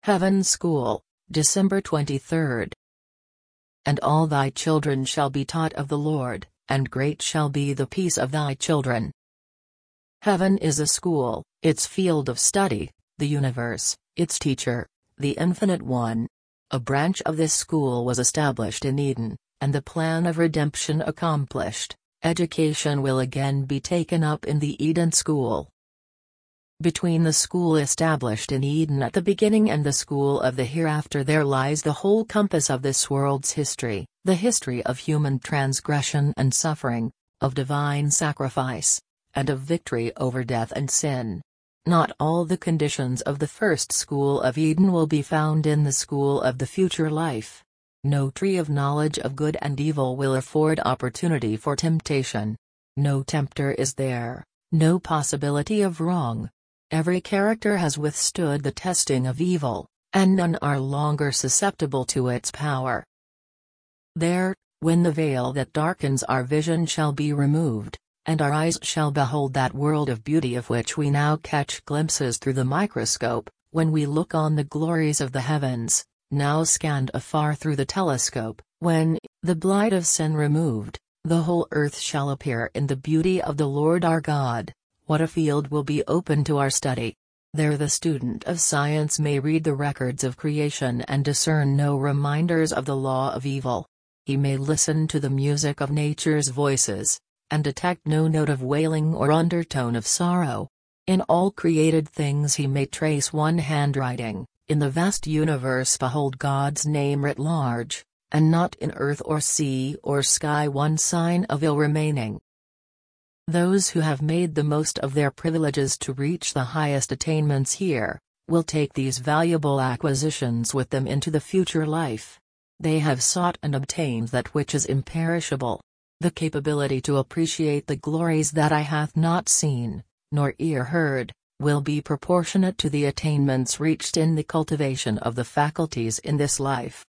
Heaven School, December 23. And all thy children shall be taught of the Lord, and great shall be the peace of thy children. Heaven is a school, its field of study, the universe, its teacher, the Infinite One. A branch of this school was established in Eden, and the plan of redemption accomplished, education will again be taken up in the Eden School. Between the school established in Eden at the beginning and the school of the hereafter there lies the whole compass of this world's history, the history of human transgression and suffering, of divine sacrifice, and of victory over death and sin. Not all the conditions of the first school of Eden will be found in the school of the future life. No tree of knowledge of good and evil will afford opportunity for temptation. No tempter is there, no possibility of wrong. Every character has withstood the testing of evil, and none are longer susceptible to its power. There, when the veil that darkens our vision shall be removed, and our eyes shall behold that world of beauty of which we now catch glimpses through the microscope, when we look on the glories of the heavens, now scanned afar through the telescope, when, the blight of sin removed, the whole earth shall appear in the beauty of the Lord our God, what a field will be open to our study! There the student of science may read the records of creation and discern no reminders of the law of evil. He may listen to the music of nature's voices, and detect no note of wailing or undertone of sorrow. In all created things he may trace one handwriting, in the vast universe behold God's name writ large, and not in earth or sea or sky one sign of ill remaining. Those who have made the most of their privileges to reach the highest attainments here, will take these valuable acquisitions with them into the future life. They have sought and obtained that which is imperishable. The capability to appreciate the glories that eye hath not seen, nor ear heard, will be proportionate to the attainments reached in the cultivation of the faculties in this life.